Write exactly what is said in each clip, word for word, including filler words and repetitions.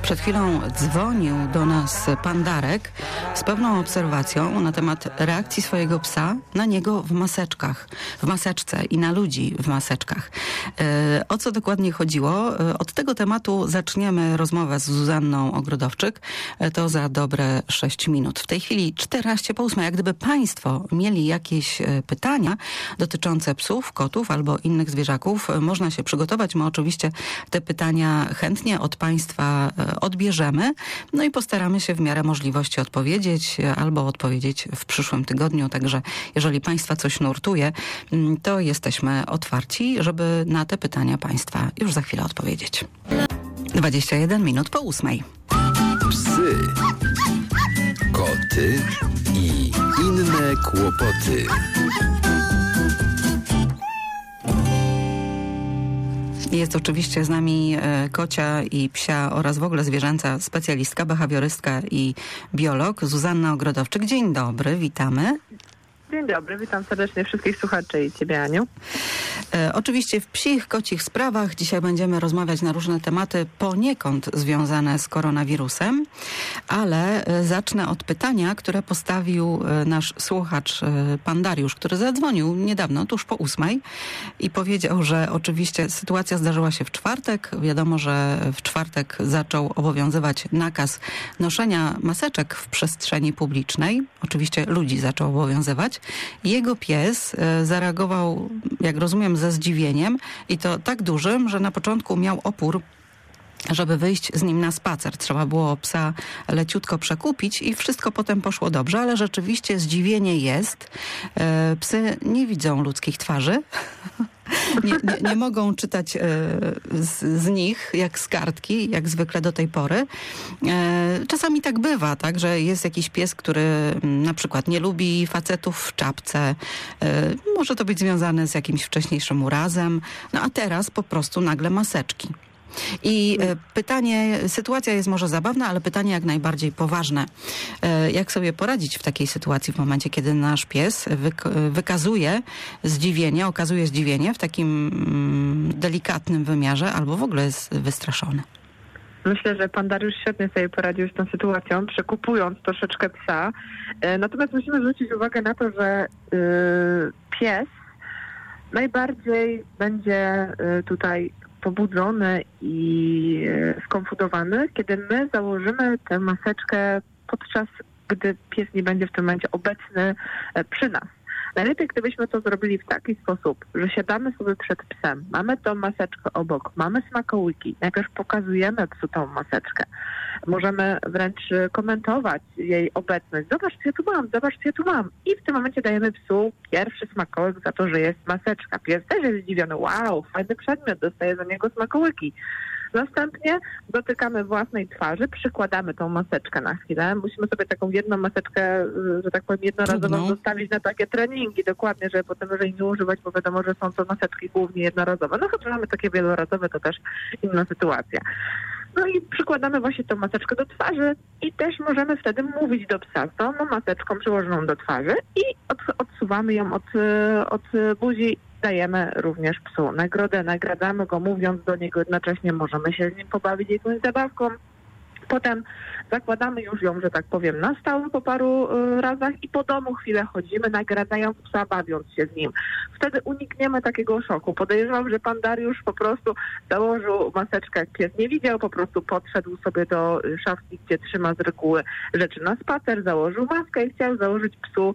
Przed chwilą dzwonił do nas pan Darek z pewną obserwacją na temat reakcji swojego psa na niego w maseczkach, w maseczce i na ludzi w maseczkach. E, o co dokładnie chodziło? E, od tego tematu zaczniemy rozmowę z Zuzanną Ogrodowczyk. E, to za dobre sześć minut. W tej chwili czternaście po ósmej. Jak gdyby państwo mieli jakieś e, pytania dotyczące psów, kotów albo innych zwierzaków, e, można się przygotować. My oczywiście te pytania chętnie od państwa e, odbierzemy, no i postaramy się w miarę możliwości odpowiedzieć albo odpowiedzieć w przyszłym tygodniu. Także jeżeli państwa coś nurtuje, to jesteśmy otwarci, żeby na te pytania państwa już za chwilę odpowiedzieć. dwadzieścia jeden minut po ósmej. Psy, koty i inne kłopoty. Jest oczywiście z nami kocia i psia oraz w ogóle zwierzęca specjalistka, behawiorystka i biolog Zuzanna Ogrodowczyk. Dzień dobry, witamy. Dzień dobry, witam serdecznie wszystkich słuchaczy i Ciebie, Aniu. E, oczywiście w psich, kocich sprawach dzisiaj będziemy rozmawiać na różne tematy poniekąd związane z koronawirusem, ale e, zacznę od pytania, które postawił e, nasz słuchacz, e, pan Dariusz, który zadzwonił niedawno, tuż po ósmej i powiedział, że oczywiście sytuacja zdarzyła się w czwartek. Wiadomo, że w czwartek zaczął obowiązywać nakaz noszenia maseczek w przestrzeni publicznej. Oczywiście ludzi zaczął obowiązywać. Jego pies e, zareagował, jak rozumiem, ze zdziwieniem i to tak dużym, że na początku miał opór, żeby wyjść z nim na spacer. Trzeba było psa leciutko przekupić i wszystko potem poszło dobrze, ale rzeczywiście zdziwienie jest. E, psy nie widzą ludzkich twarzy. Nie, nie, nie mogą czytać e, z, z nich, jak z kartki, jak zwykle do tej pory. E, czasami tak bywa, tak, że jest jakiś pies, który m, na przykład nie lubi facetów w czapce. E, może to być związane z jakimś wcześniejszym urazem. No a teraz po prostu nagle maseczki. I e, pytanie, sytuacja jest może zabawna, ale pytanie jak najbardziej poważne. E, jak sobie poradzić w takiej sytuacji w momencie, kiedy nasz pies wyk- wykazuje zdziwienie, okazuje zdziwienie w takim mm, delikatnym wymiarze albo w ogóle jest wystraszony? Myślę, że pan Dariusz świetnie sobie poradził z tą sytuacją, przekupując troszeczkę psa. E, natomiast musimy zwrócić uwagę na to, że y, pies najbardziej będzie y, tutaj pobudzony i skonfudowany, kiedy my założymy tę maseczkę podczas gdy pies nie będzie w tym momencie obecny przy nas. Najlepiej, gdybyśmy to zrobili w taki sposób, że siadamy sobie przed psem, mamy tą maseczkę obok, mamy smakołyki, najpierw pokazujemy psu tą maseczkę. Możemy wręcz komentować jej obecność. Zobacz, co ja tu mam, zobacz, co ja tu mam. I w tym momencie dajemy psu pierwszy smakołyk za to, że jest maseczka. Pies też jest zdziwiony. Wow, fajny przedmiot, dostaję za niego smakołyki. Następnie dotykamy własnej twarzy, przykładamy tą maseczkę na chwilę. Musimy sobie taką jedną maseczkę, że tak powiem, jednorazową Trudno. zostawić na takie treningi, dokładnie, żeby potem jeżeli nie używać, bo wiadomo, że są to maseczki głównie jednorazowe. No chyba mamy takie wielorazowe, to też inna sytuacja. No i przykładamy właśnie tą maseczkę do twarzy i też możemy wtedy mówić do psa z tą maseczką przyłożoną do twarzy i od, odsuwamy ją od, od buzi. Dajemy również psu nagrodę, nagradzamy go, mówiąc do niego jednocześnie, możemy się z nim pobawić jakąś zabawką. Potem zakładamy już ją, że tak powiem, na stałe po paru y, razach i po domu chwilę chodzimy, nagradzając psa, bawiąc się z nim. Wtedy unikniemy takiego szoku. Podejrzewam, że pan Dariusz po prostu założył maseczkę, jak pies nie widział, po prostu podszedł sobie do szafki, gdzie trzyma z reguły rzeczy na spacer, założył maskę i chciał założyć psu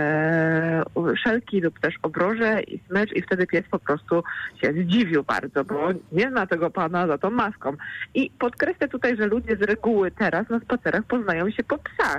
e, szelki lub też obroże i smycz i wtedy pies po prostu się zdziwił bardzo, bo nie zna tego pana za tą maską. I podkreślę tutaj, że ludzie z reguły teraz na spacerach poznają się po psach.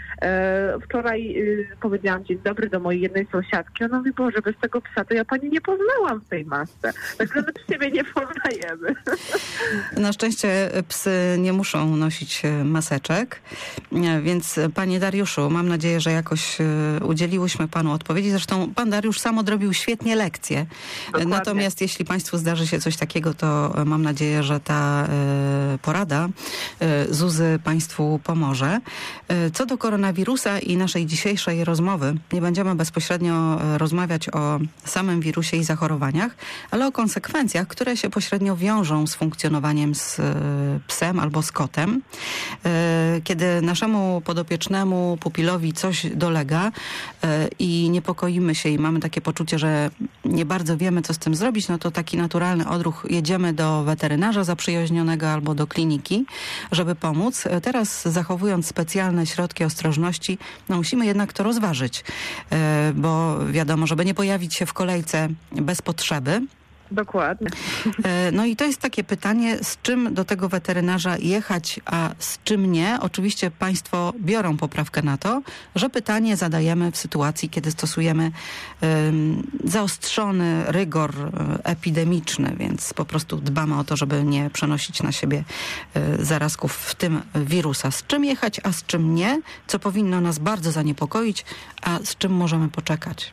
E, wczoraj y, powiedziałam dzień dobry do mojej jednej sąsiadki. Ona mówi, Boże, bez tego psa to ja pani nie poznałam w tej masce. Także my siebie nie poznajemy. Na szczęście psy nie muszą nosić maseczek, więc panie Dariuszu, mam nadzieję, że jakoś udzieliłyśmy panu odpowiedzi. Zresztą pan Dariusz sam odrobił świetnie lekcję. Dokładnie. Natomiast jeśli państwu zdarzy się coś takiego, to mam nadzieję, że ta porada Zuzy państwu pomoże. Co do koronawirusa, koronawirusa i naszej dzisiejszej rozmowy nie będziemy bezpośrednio rozmawiać o samym wirusie i zachorowaniach, ale o konsekwencjach, które się pośrednio wiążą z funkcjonowaniem z psem albo z kotem. Kiedy naszemu podopiecznemu pupilowi coś dolega i niepokoimy się i mamy takie poczucie, że nie bardzo wiemy, co z tym zrobić, no to taki naturalny odruch, jedziemy do weterynarza zaprzyjaźnionego albo do kliniki, żeby pomóc. Teraz, zachowując specjalne środki ostrożności, no musimy jednak to rozważyć, bo wiadomo, żeby nie pojawić się w kolejce bez potrzeby. Dokładnie. No i to jest takie pytanie, z czym do tego weterynarza jechać, a z czym nie. Oczywiście państwo biorą poprawkę na to, że pytanie zadajemy w sytuacji, kiedy stosujemy um, zaostrzony rygor epidemiczny, więc po prostu dbamy o to, żeby nie przenosić na siebie y, zarazków, w tym wirusa. Z czym jechać, a z czym nie, co powinno nas bardzo zaniepokoić, a z czym możemy poczekać.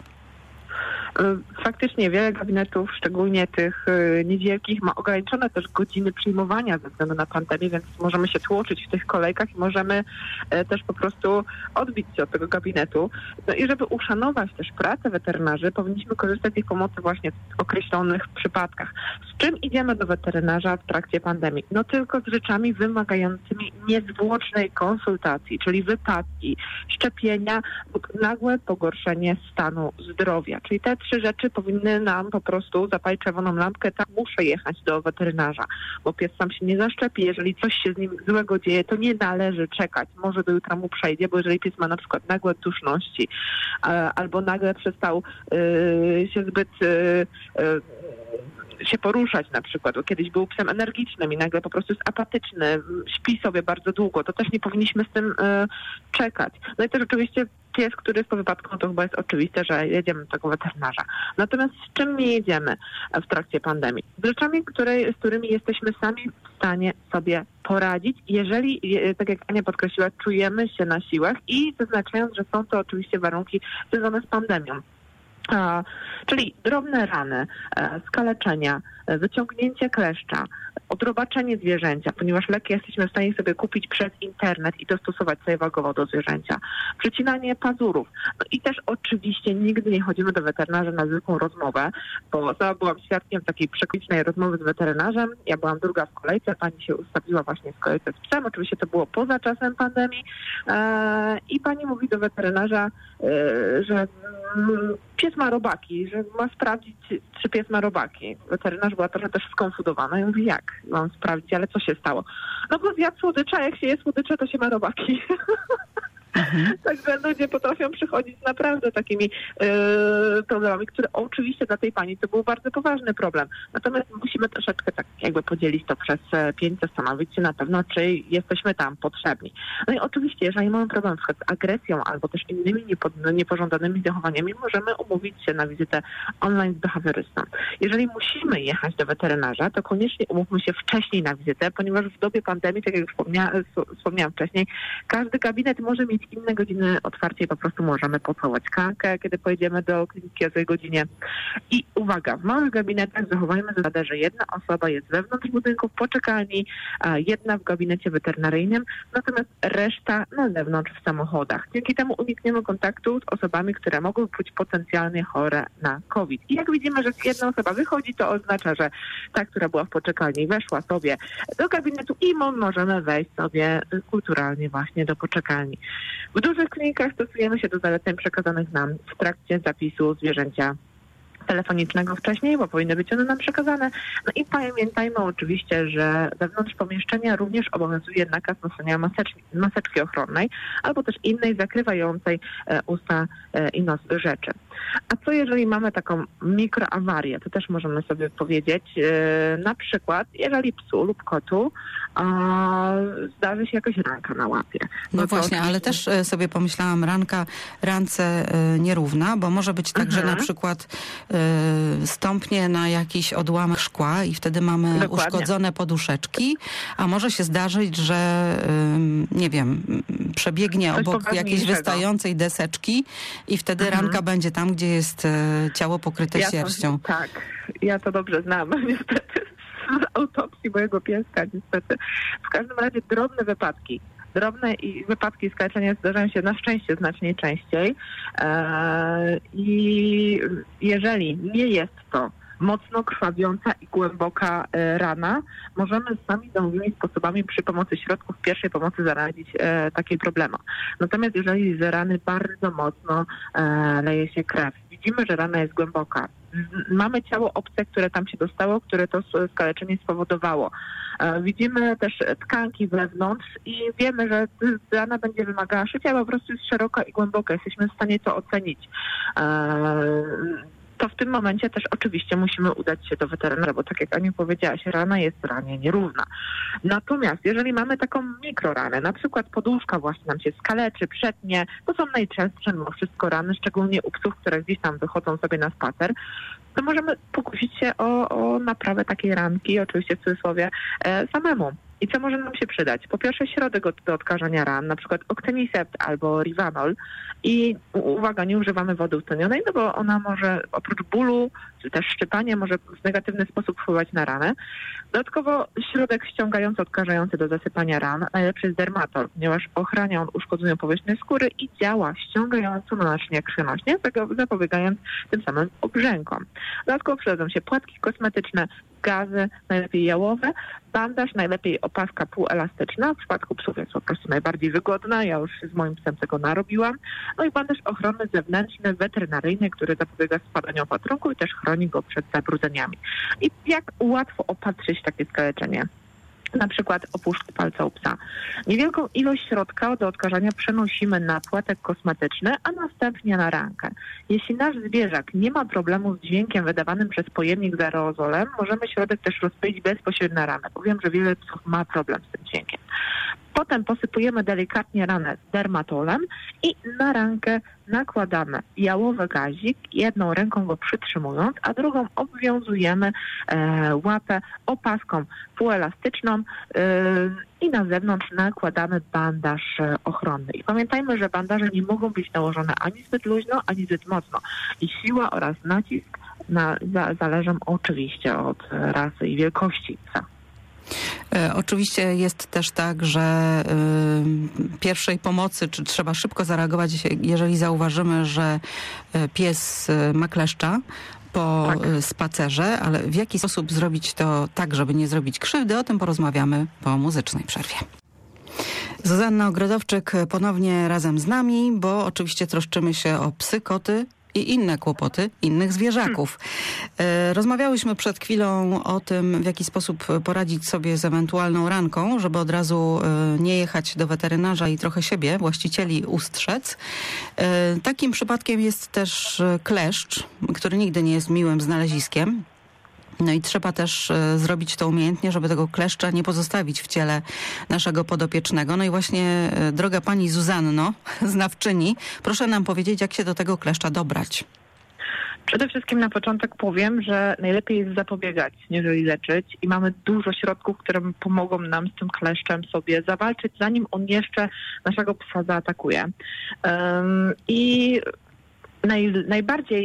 Faktycznie wiele gabinetów, szczególnie tych niewielkich, ma ograniczone też godziny przyjmowania ze względu na pandemię, więc możemy się tłoczyć w tych kolejkach i możemy też po prostu odbić się od tego gabinetu. No i żeby uszanować też pracę weterynarzy, powinniśmy korzystać z ich pomocy właśnie w określonych przypadkach. Z czym idziemy do weterynarza w trakcie pandemii? No tylko z rzeczami wymagającymi niezwłocznej konsultacji, czyli wypadki, szczepienia lub nagłe pogorszenie stanu zdrowia. Czyli te trzy rzeczy powinny nam po prostu zapalić czerwoną lampkę, tak, muszę jechać do weterynarza, bo pies sam się nie zaszczepi. Jeżeli coś się z nim złego dzieje, to nie należy czekać. Może do jutra mu przejdzie, bo jeżeli pies ma na przykład nagłe duszności albo nagle przestał yy, się zbyt yy, yy, się poruszać na przykład, bo kiedyś był psem energicznym i nagle po prostu jest apatyczny, śpi sobie bardzo długo, to też nie powinniśmy z tym y, czekać. No i też oczywiście pies, który jest po wypadku, no to chyba jest oczywiste, że jedziemy do tego weterynarza. Natomiast z czym nie jedziemy w trakcie pandemii? Z rzeczami, które, z którymi jesteśmy sami w stanie sobie poradzić, jeżeli, tak jak Ania podkreśliła, czujemy się na siłach i zaznaczając, że są to oczywiście warunki związane z pandemią. A, czyli drobne rany, e, skaleczenia, e, wyciągnięcie kleszcza, odrobaczenie zwierzęcia, ponieważ leki jesteśmy w stanie sobie kupić przez internet i dostosować sobie wagowo do zwierzęcia. Przecinanie pazurów. No i też oczywiście nigdy nie chodzimy do weterynarza na zwykłą rozmowę, bo sama byłam świadkiem takiej przeklicznej rozmowy z weterynarzem. Ja byłam druga w kolejce, pani się ustawiła właśnie w kolejce z psem. Oczywiście to było poza czasem pandemii e, i pani mówi do weterynarza, e, że mm, pies ma robaki, że ma sprawdzić, czy pies ma robaki. Weterynarz była trochę też skonfudowana i mówi, jak mam sprawdzić, ale co się stało? No bo zjadł słodycza, jak się je słodycze, to się ma robaki. Mhm. Także ludzie potrafią przychodzić z naprawdę takimi yy, problemami, które oczywiście dla tej pani to był bardzo poważny problem. Natomiast musimy troszeczkę tak jakby podzielić to przez pięć, zastanowić się na pewno, czy jesteśmy tam potrzebni. No i oczywiście, jeżeli mamy problem na przykład z agresją albo też innymi niepo- niepożądanymi zachowaniami, możemy umówić się na wizytę online z behawiorystą. Jeżeli musimy jechać do weterynarza, to koniecznie umówmy się wcześniej na wizytę, ponieważ w dobie pandemii, tak jak już wspomnia- wspomniałam wcześniej, każdy gabinet może mieć inne godziny otwarcia i po prostu możemy pocałować kankę, kiedy pojedziemy do kliniki o tej godzinie. I uwaga, w małych gabinetach zachowajmy zasadę, że jedna osoba jest wewnątrz budynku w poczekalni, a jedna w gabinecie weterynaryjnym, natomiast reszta na zewnątrz w samochodach. Dzięki temu unikniemy kontaktu z osobami, które mogą być potencjalnie chore na COVID. I jak widzimy, że jedna osoba wychodzi, to oznacza, że ta, która była w poczekalni, weszła sobie do gabinetu i możemy wejść sobie kulturalnie właśnie do poczekalni. W dużych klinikach stosujemy się do zaleceń przekazanych nam w trakcie zapisu zwierzęcia telefonicznego wcześniej, bo powinny być one nam przekazane. No i pamiętajmy oczywiście, że wewnątrz pomieszczenia również obowiązuje nakaz noszenia maseczki, maseczki ochronnej albo też innej zakrywającej e, usta e, i nos rzeczy. A co jeżeli mamy taką mikroawarię? To też możemy sobie powiedzieć, e, na przykład jeżeli psu lub kotu a, zdarzy się jakaś ranka na łapie. No, no właśnie, oczywiście... ale też sobie pomyślałam, ranka rance e, nierówna, bo może być tak, mhm. że na przykład e, stąpnie na jakiś odłamek szkła i wtedy mamy Dokładnie. uszkodzone poduszeczki, a może się zdarzyć, że e, nie wiem, przebiegnie Coś obok jakiejś wystającej deseczki i wtedy mhm. ranka będzie tam, gdzie jest e, ciało pokryte ja sierścią. To, tak, ja to dobrze znam, niestety, z autopsji mojego pieska, niestety. W każdym razie drobne wypadki, drobne i wypadki skaleczenia zdarzają się na szczęście znacznie częściej i jeżeli nie jest to mocno krwawiąca i głęboka e, rana, możemy sami domowymi sposobami przy pomocy środków pierwszej pomocy zaradzić e, takiej problemu. Natomiast jeżeli z rany bardzo mocno e, leje się krew, widzimy, że rana jest głęboka, mamy ciało obce, które tam się dostało, które to skaleczenie spowodowało. E, widzimy też tkanki wewnątrz i wiemy, że rana będzie wymagała szycia, po prostu jest szeroka i głęboka. Jesteśmy w stanie to ocenić. E, to w tym momencie też oczywiście musimy udać się do weterynara, bo tak jak Aniu powiedziałaś, rana jest ranie nierówna. Natomiast jeżeli mamy taką mikroranę, na przykład poduszka właśnie nam się skaleczy, przetnie, to są najczęstsze mimo wszystko rany, szczególnie u psów, które gdzieś tam wychodzą sobie na spacer, to możemy pokusić się o, o naprawę takiej ranki, oczywiście w cudzysłowie, e, samemu. I co może nam się przydać? Po pierwsze środek od, do odkażania ran, na przykład Octenisept albo Rivanol. I uwaga, nie używamy wody utlenionej, no bo ona może oprócz bólu, czy też szczypania może w negatywny sposób wpływać na ranę. Dodatkowo środek ściągający, odkażający do zasypania ran, najlepszy jest Dermatol, ponieważ ochrania on uszkodzoną powierzchnię skóry i działa ściągająco na naczynia krwionośne, zapobiegając tym samym obrzękom. Dodatkowo przydadzą się płatki kosmetyczne, gazy, najlepiej jałowe, bandaż, najlepiej opaska półelastyczna, w przypadku psów jest po prostu najbardziej wygodna, ja już z moim psem tego narobiłam, no i bandaż ochronny zewnętrzny, weterynaryjny, który zapobiega spadaniu opatrunku i też chroni go przed zabrudzeniami. I jak łatwo opatrzyć takie skaleczenie? Na przykład opuszki palca u psa. Niewielką ilość środka do odkażania przenosimy na płatek kosmetyczny, a następnie na rankę. Jeśli nasz zwierzak nie ma problemu z dźwiękiem wydawanym przez pojemnik z aerozolem, możemy środek też rozpylić bezpośrednio na ranę. Powiem, że wiele psów ma problem z tym dźwiękiem. Potem posypujemy delikatnie ranę dermatolem i na rankę nakładamy jałowy gazik, jedną ręką go przytrzymując, a drugą obwiązujemy e, łapę opaską półelastyczną e, i na zewnątrz nakładamy bandaż e, ochronny. I pamiętajmy, że bandaże nie mogą być nałożone ani zbyt luźno, ani zbyt mocno. I siła oraz nacisk na, za, zależą oczywiście od rasy i wielkości psa. E, oczywiście jest też tak, że y, pierwszej pomocy, czy trzeba szybko zareagować, jeżeli zauważymy, że pies ma kleszcza po tak. spacerze, ale w jaki sposób zrobić to tak, żeby nie zrobić krzywdy, o tym porozmawiamy po muzycznej przerwie. Zuzanna Ogrodowczyk ponownie razem z nami, bo oczywiście troszczymy się o psy, koty i inne kłopoty innych zwierzaków. Hmm. Rozmawiałyśmy przed chwilą o tym, w jaki sposób poradzić sobie z ewentualną ranką, żeby od razu nie jechać do weterynarza i trochę siebie, właścicieli, ustrzec. Takim przypadkiem jest też kleszcz, który nigdy nie jest miłym znaleziskiem. No i trzeba też e, zrobić to umiejętnie, żeby tego kleszcza nie pozostawić w ciele naszego podopiecznego. No i właśnie, e, droga pani Zuzanno, znawczyni, proszę nam powiedzieć, jak się do tego kleszcza dobrać. Przede wszystkim na początek powiem, że najlepiej jest zapobiegać, niżeli leczyć i mamy dużo środków, które pomogą nam z tym kleszczem sobie zawalczyć, zanim on jeszcze naszego psa zaatakuje. Um, I Naj, najbardziej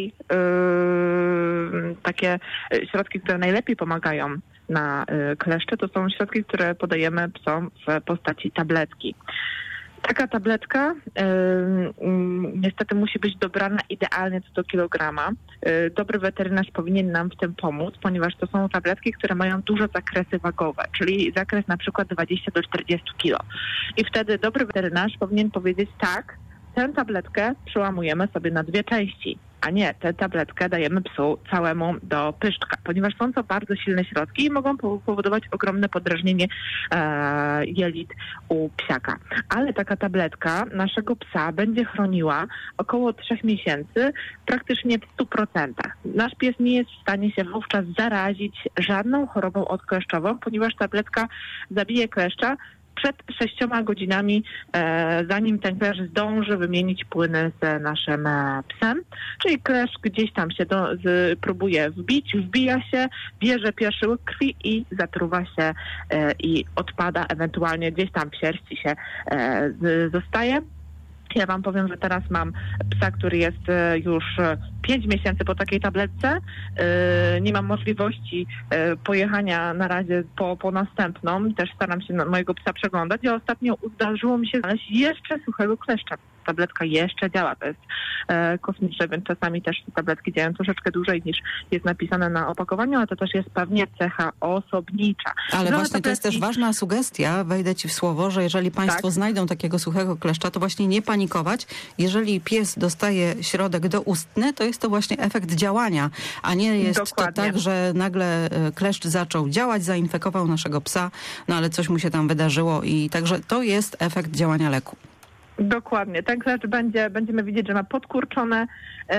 yy, takie środki, które najlepiej pomagają na yy, kleszcze, to są środki, które podajemy psom w postaci tabletki. Taka tabletka yy, yy, niestety musi być dobrana idealnie co do kilograma. Yy, dobry weterynarz powinien nam w tym pomóc, ponieważ to są tabletki, które mają duże zakresy wagowe, czyli zakres na przykład dwadzieścia do czterdziestu kilo. I wtedy dobry weterynarz powinien powiedzieć tak, tę tabletkę przełamujemy sobie na dwie części, a nie tę tabletkę dajemy psu całemu do pyszczka, ponieważ są to bardzo silne środki i mogą powodować ogromne podrażnienie e, jelit u psiaka. Ale taka tabletka naszego psa będzie chroniła około trzech miesięcy praktycznie w stu procentach. Nasz pies nie jest w stanie się wówczas zarazić żadną chorobą odkleszczową, ponieważ tabletka zabije kleszcza przed sześcioma godzinami, e, zanim ten kleszcz zdąży wymienić płyny z naszym e, psem. Czyli kleszcz gdzieś tam się do, z, próbuje wbić, wbija się, bierze pierwszy łyk krwi i zatruwa się e, i odpada, ewentualnie gdzieś tam w sierści się e, z, zostaje. Ja wam powiem, że teraz mam psa, który jest już pięć miesięcy po takiej tabletce. Nie mam możliwości pojechania na razie po, po następną. Też staram się mojego psa przeglądać. I ostatnio zdarzyło mi się znaleźć jeszcze suchego kleszcza. Tabletka jeszcze działa. To jest e, kosmiczne, więc czasami też te tabletki działają troszeczkę dłużej niż jest napisane na opakowaniu, ale to też jest pewnie cecha osobnicza. Ale no, właśnie tabletki... to jest też ważna sugestia, wejdę ci w słowo, że jeżeli państwo tak. znajdą takiego suchego kleszcza, to właśnie nie panikować. Jeżeli pies dostaje środek doustny, to jest to właśnie efekt działania, a nie jest Dokładnie. to tak, że nagle kleszcz zaczął działać, zainfekował naszego psa, no ale coś mu się tam wydarzyło i także to jest efekt działania leku. Dokładnie. Tak, znaczy będzie, będziemy widzieć, że ma podkurczone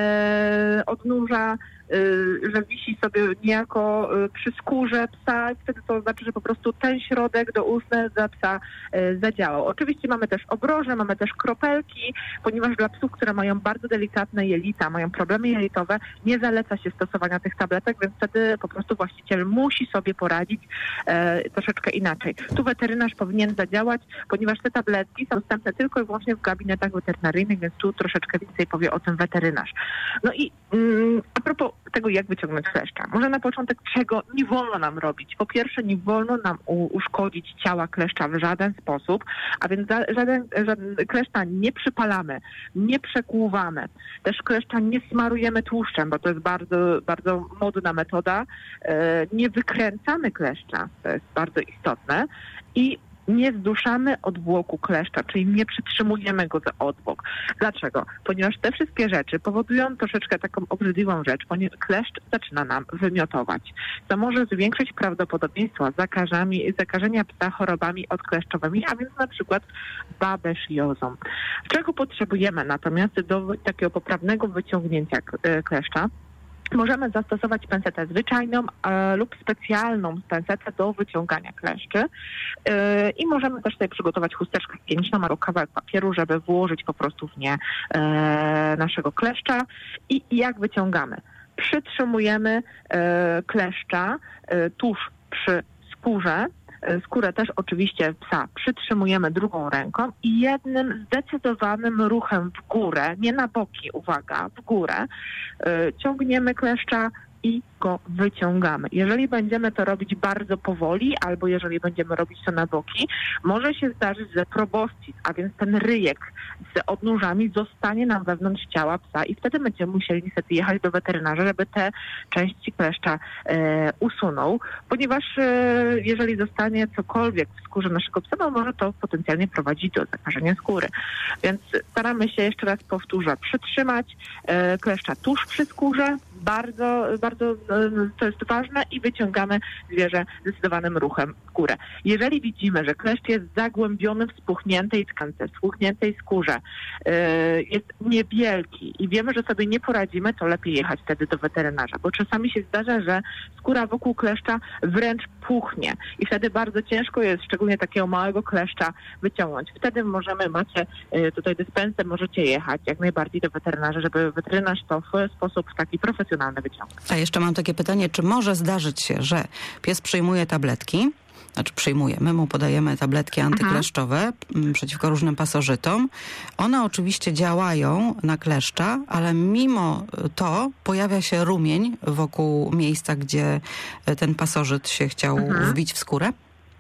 e, odnóża, e, że wisi sobie niejako e, przy skórze psa. Wtedy to znaczy, że po prostu ten środek doustny dla psa e, zadziałał. Oczywiście mamy też obroże, mamy też kropelki, ponieważ dla psów, które mają bardzo delikatne jelita, mają problemy jelitowe, nie zaleca się stosowania tych tabletek, więc wtedy po prostu właściciel musi sobie poradzić e, troszeczkę inaczej. Tu weterynarz powinien zadziałać, ponieważ te tabletki są dostępne tylko i wyłącznie w gabinetach weterynaryjnych, więc tu troszeczkę więcej powie o tym weterynarz. No i mm, a propos tego, jak wyciągnąć kleszcza. Może na początek, czego nie wolno nam robić. Po pierwsze, nie wolno nam u, uszkodzić ciała kleszcza w żaden sposób, a więc za, żaden, żaden kleszcza nie przypalamy, nie przekłuwamy. Też kleszcza nie smarujemy tłuszczem, bo to jest bardzo, bardzo modna metoda. E, nie wykręcamy kleszcza, to jest bardzo istotne. I nie zduszamy odwłoku kleszcza, czyli nie przytrzymujemy go za odwłok. Dlaczego? Ponieważ te wszystkie rzeczy powodują troszeczkę taką obrzydliwą rzecz, ponieważ kleszcz zaczyna nam wymiotować. To może zwiększyć prawdopodobieństwo zakażami, zakażenia psa chorobami odkleszczowymi, a więc na przykład babesziozą. Czego potrzebujemy natomiast do takiego poprawnego wyciągnięcia kleszcza? Możemy zastosować pensetę zwyczajną e, lub specjalną pensetę do wyciągania kleszczy e, i możemy też sobie przygotować chusteczkę higieniczną albo kawałek papieru, żeby włożyć po prostu w nie e, naszego kleszcza. I, i jak wyciągamy? Przytrzymujemy e, kleszcza e, tuż przy skórze. Skórę też oczywiście psa przytrzymujemy drugą ręką i jednym zdecydowanym ruchem w górę, nie na boki, uwaga, w górę, yy, ciągniemy kleszcza i go wyciągamy. Jeżeli będziemy to robić bardzo powoli, albo jeżeli będziemy robić to na boki, może się zdarzyć, że proboscis, a więc ten ryjek z odnóżami zostanie nam wewnątrz ciała psa i wtedy będziemy musieli niestety jechać do weterynarza, żeby te części kleszcza e, usunął, ponieważ e, jeżeli zostanie cokolwiek w skórze naszego psa, no może to potencjalnie prowadzić do zakażenia skóry. Więc staramy się, jeszcze raz powtórzę, przytrzymać e, kleszcza tuż przy skórze, bardzo, bardzo to jest ważne i wyciągamy zwierzę zdecydowanym ruchem w górę. Jeżeli widzimy, że kleszcz jest zagłębiony w spuchniętej tkance, w spuchniętej skórze, yy, jest niewielki i wiemy, że sobie nie poradzimy, to lepiej jechać wtedy do weterynarza, bo czasami się zdarza, że skóra wokół kleszcza wręcz puchnie i wtedy bardzo ciężko jest, szczególnie takiego małego kleszcza, wyciągnąć. Wtedy możemy, macie yy, tutaj dyspensę, możecie jechać jak najbardziej do weterynarza, żeby weterynarz to w sposób taki profesjonalny wyciągnął. A jeszcze mam takie pytanie, czy może zdarzyć się, że pies przyjmuje tabletki, znaczy przyjmuje, my mu podajemy tabletki antykleszczowe m, przeciwko różnym pasożytom. One oczywiście działają na kleszcza, ale mimo to pojawia się rumień wokół miejsca, gdzie ten pasożyt się chciał mhm. wbić w skórę?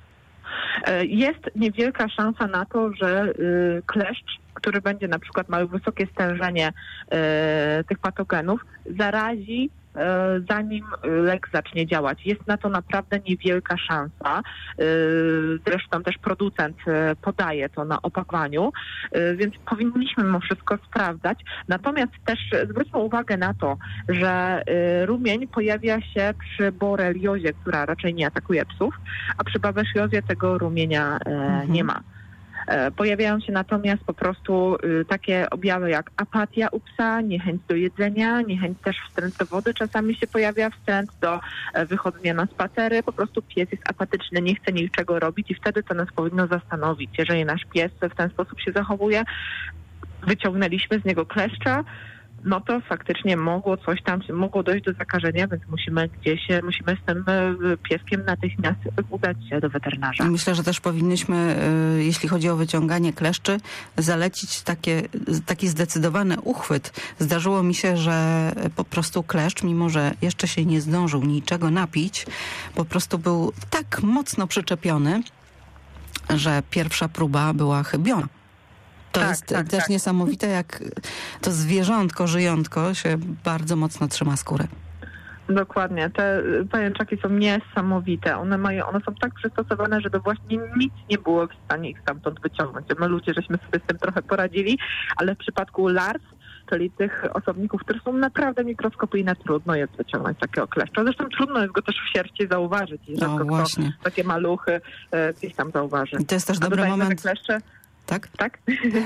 Jest niewielka szansa na to, że y, kleszcz, który będzie na przykład miał wysokie stężenie y, tych patogenów, zarazi zanim lek zacznie działać. Jest na to naprawdę niewielka szansa. Zresztą też producent podaje to na opakowaniu, więc powinniśmy mimo wszystko sprawdzać. Natomiast też zwróćmy uwagę na to, że rumień pojawia się przy boreliozie, która raczej nie atakuje psów, a przy babesjozie tego rumienia mhm. nie ma. Pojawiają się natomiast po prostu takie objawy jak apatia u psa, niechęć do jedzenia, niechęć też wstręt do wody czasami się pojawia, wstręt do wychodzenia na spacery. Po prostu pies jest apatyczny, nie chce niczego robić i wtedy to nas powinno zastanowić. Jeżeli nasz pies w ten sposób się zachowuje, wyciągnęliśmy z niego kleszcza, no to faktycznie mogło coś tam, mogło dojść do zakażenia, więc musimy gdzieś, musimy z tym pieskiem natychmiast udać się do weterynarza. Myślę, że też powinnyśmy, jeśli chodzi o wyciąganie kleszczy, zalecić takie, taki zdecydowany uchwyt. Zdarzyło mi się, że po prostu kleszcz, mimo że jeszcze się nie zdążył niczego napić, po prostu był tak mocno przyczepiony, że pierwsza próba była chybiona. To tak, jest tak, też tak. niesamowite, jak to zwierzątko, żyjątko się bardzo mocno trzyma skórę. Dokładnie. Te pajęczaki są niesamowite. One mają, one są tak przystosowane, żeby właśnie nic nie było w stanie ich stamtąd wyciągnąć. My ludzie żeśmy sobie z tym trochę poradzili, ale w przypadku larw, czyli tych osobników, które są naprawdę mikroskopijne, trudno jest wyciągnąć takiego kleszcza. Zresztą trudno jest go też w sierści zauważyć. I rzadko właśnie. kto takie maluchy e, gdzieś tam zauważy. I to jest też A dobry dodajmy, moment. że kleszcze, Tak? tak?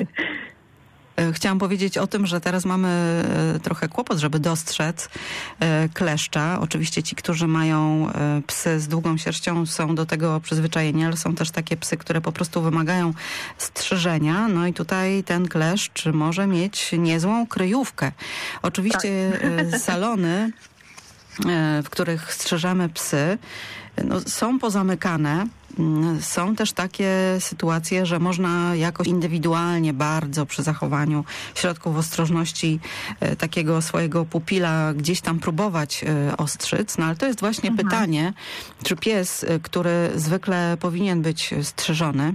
Chciałam powiedzieć o tym, że teraz mamy trochę kłopot, żeby dostrzec kleszcza. Oczywiście ci, którzy mają psy z długą sierścią, są do tego przyzwyczajeni, ale są też takie psy, które po prostu wymagają strzyżenia. No i tutaj ten kleszcz może mieć niezłą kryjówkę. Oczywiście tak. Salony, w których strzyżemy psy, no, są pozamykane. Są też takie sytuacje, że można jakoś indywidualnie bardzo przy zachowaniu środków ostrożności e, takiego swojego pupila gdzieś tam próbować e, ostrzyc. No ale to jest właśnie mhm. pytanie, czy pies, e, który zwykle powinien być strzyżony,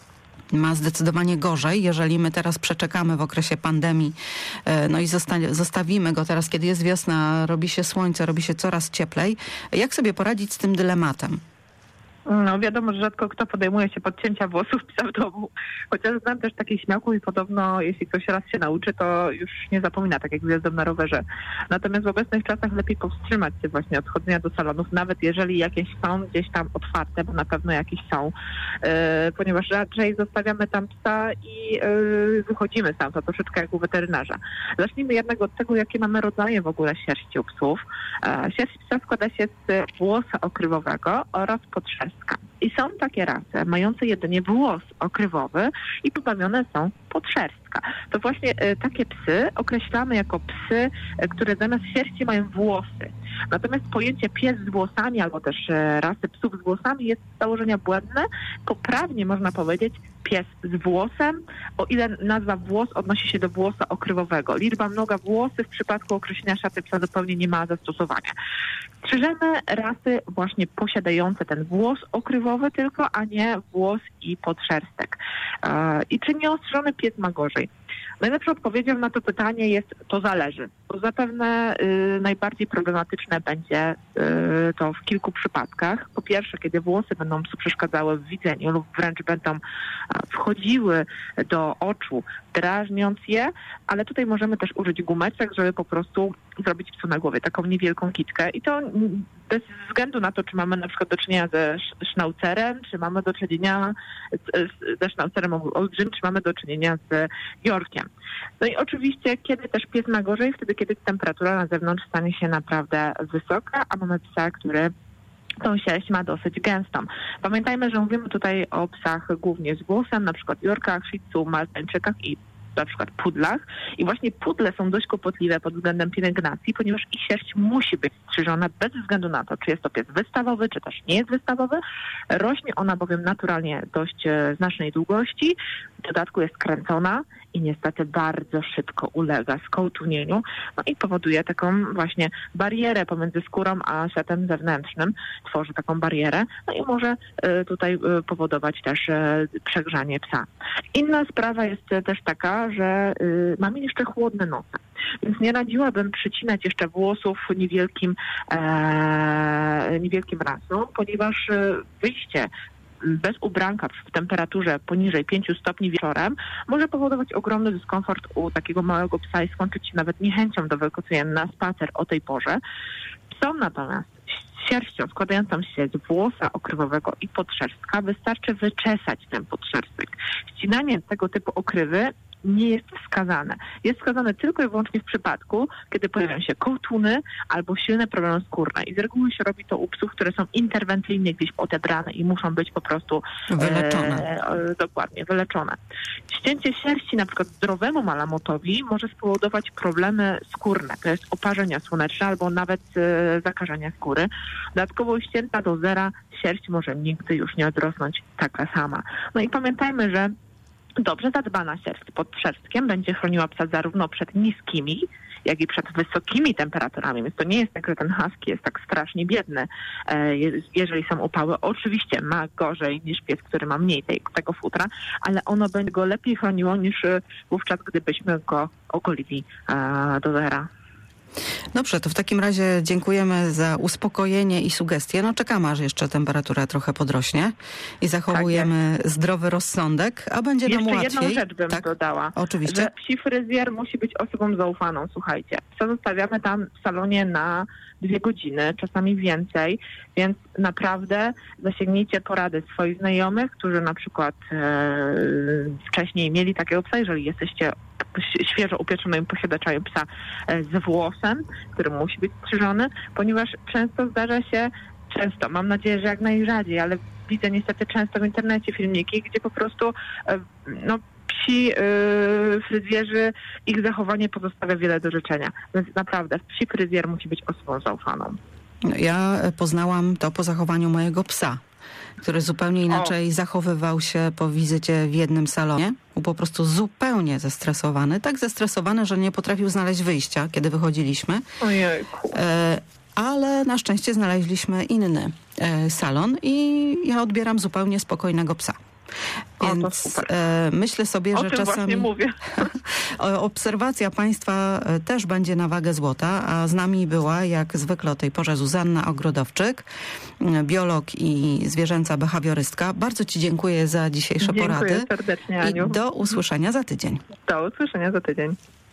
ma zdecydowanie gorzej, jeżeli my teraz przeczekamy w okresie pandemii, no i zosta- zostawimy go teraz, kiedy jest wiosna, robi się słońce, robi się coraz cieplej. Jak sobie poradzić z tym dylematem? No wiadomo, że rzadko kto podejmuje się podcięcia włosów psa w domu. Chociaż znam też takich śmiałków i podobno jeśli ktoś raz się nauczy, to już nie zapomina, tak jak z jazdą na rowerze. Natomiast w obecnych czasach lepiej powstrzymać się właśnie od chodzenia do salonów, nawet jeżeli jakieś są gdzieś tam otwarte, bo na pewno jakieś są, yy, ponieważ raczej zostawiamy tam psa i yy, wychodzimy tam, to troszeczkę jak u weterynarza. Zacznijmy jednak od tego, jakie mamy rodzaje w ogóle sierści u psów. Yy, sierść psa składa się z włosa okrywowego oraz podszerstwa. I są takie rasy mające jedynie włos okrywowy i pozbawione są podszerstka. To właśnie y, takie psy określamy jako psy, y, które zamiast sierści mają włosy. Natomiast pojęcie pies z włosami albo też y, rasy psów z włosami jest z założenia błędne. Poprawnie można powiedzieć pies z włosem, o ile nazwa włos odnosi się do włosa okrywowego. Liczba mnoga włosy w przypadku określenia szaty psa zupełnie nie ma zastosowania. Strzyżemy rasy właśnie posiadające ten włos okrywowy tylko, a nie włos i podszerstek. E, I czy nieostrzyżony pies ma gorzej? Najlepszą odpowiedzią na to pytanie jest to zależy. Bo zapewne y, najbardziej problematyczne będzie y, to w kilku przypadkach. Po pierwsze, kiedy włosy będą psu przeszkadzały w widzeniu lub wręcz będą wchodziły do oczu, drażniąc je, ale tutaj możemy też użyć gumeczek, żeby po prostu zrobić psu na głowie taką niewielką kitkę i to bez względu na to, czy mamy na przykład do czynienia ze sznaucerem, czy mamy do czynienia z, ze sznaucerem olbrzym, czy mamy do czynienia z Yorkiem. No i oczywiście, kiedy też pies ma gorzej, wtedy kiedy temperatura na zewnątrz stanie się naprawdę wysoka, a mamy psa, który tą sierść ma dosyć gęstą. Pamiętajmy, że mówimy tutaj o psach głównie z włosem, na przykład Yorkach, Shih Tzu, Maltańczykach i na przykład pudlach. I właśnie pudle są dość kłopotliwe pod względem pielęgnacji, ponieważ ich sierść musi być strzyżona bez względu na to, czy jest to pies wystawowy, czy też nie jest wystawowy. Rośnie ona bowiem naturalnie dość e, znacznej długości. W dodatku jest kręcona i niestety bardzo szybko ulega skołtunieniu, no i powoduje taką właśnie barierę pomiędzy skórą a światem zewnętrznym. Tworzy taką barierę, no i może y, tutaj y, powodować też y, przegrzanie psa. Inna sprawa jest y, też taka, że y, mamy jeszcze chłodne nosy. Więc nie radziłabym przycinać jeszcze włosów niewielkim, e, niewielkim rasom, ponieważ y, wyjście bez ubranka w temperaturze poniżej pięciu stopni wieczorem może powodować ogromny dyskomfort u takiego małego psa i skończyć się nawet niechęcią do wychodzenia na spacer o tej porze. Psom natomiast sierścią składającą się z włosa okrywowego i podszerstka wystarczy wyczesać ten podszerstek. Ścinanie tego typu okrywy nie jest wskazane. Jest wskazane tylko i wyłącznie w przypadku, kiedy pojawiają się kołtuny albo silne problemy skórne. I z reguły się robi to u psów, które są interwencyjnie gdzieś odebrane i muszą być po prostu wyleczone. E, dokładnie, wyleczone. Ścięcie sierści na przykład zdrowemu malamutowi może spowodować problemy skórne, to jest oparzenia słoneczne albo nawet e, zakażenia skóry. Dodatkowo ścięta do zera sierść może nigdy już nie odrosnąć taka sama. No i pamiętajmy, że dobrze zadbana sierść pod trzeszczkiem będzie chroniła psa zarówno przed niskimi, jak i przed wysokimi temperaturami. Więc to nie jest tak, że ten husky jest tak strasznie biedny, e, jeżeli są upały. Oczywiście ma gorzej niż pies, który ma mniej tej, tego futra, ale ono będzie go lepiej chroniło niż wówczas, gdybyśmy go ogolili e, do zera. Dobrze, to w takim razie dziękujemy za uspokojenie i sugestie. No czekamy, aż jeszcze temperatura trochę podrośnie i zachowujemy tak zdrowy rozsądek, a będzie jeszcze nam łatwiej. Jeszcze jedną rzecz bym tak? dodała. Oczywiście. Że psi fryzjer musi być osobą zaufaną. Słuchajcie, psa zostawiamy tam w salonie na dwie godziny, czasami więcej, więc naprawdę zasięgnijcie porady swoich znajomych, którzy na przykład e, wcześniej mieli takiego psa, jeżeli jesteście świeżo upieczonym posiadaczem psa z włosem, który musi być strzyżony, ponieważ często zdarza się, często, mam nadzieję, że jak najrzadziej, ale widzę niestety często w internecie filmiki, gdzie po prostu no, psi yy, fryzjerzy, ich zachowanie pozostawia wiele do życzenia. Więc naprawdę psi fryzjer musi być osobą zaufaną. Ja poznałam to po zachowaniu mojego psa, który zupełnie inaczej o. zachowywał się po wizycie w jednym salonie. Był po prostu zupełnie zestresowany. Tak zestresowany, że nie potrafił znaleźć wyjścia, kiedy wychodziliśmy. Ojejku. E, ale na szczęście znaleźliśmy inny e, salon i ja odbieram zupełnie spokojnego psa. Więc e, myślę sobie, o że tym czasami właśnie mówię. obserwacja państwa też będzie na wagę złota, a z nami była jak zwykle o tej porze Zuzanna Ogrodowczyk, biolog i zwierzęca behawiorystka. Bardzo ci dziękuję za dzisiejsze dziękuję porady. Dziękuję serdecznie, Aniu. I do usłyszenia za tydzień. Do usłyszenia za tydzień.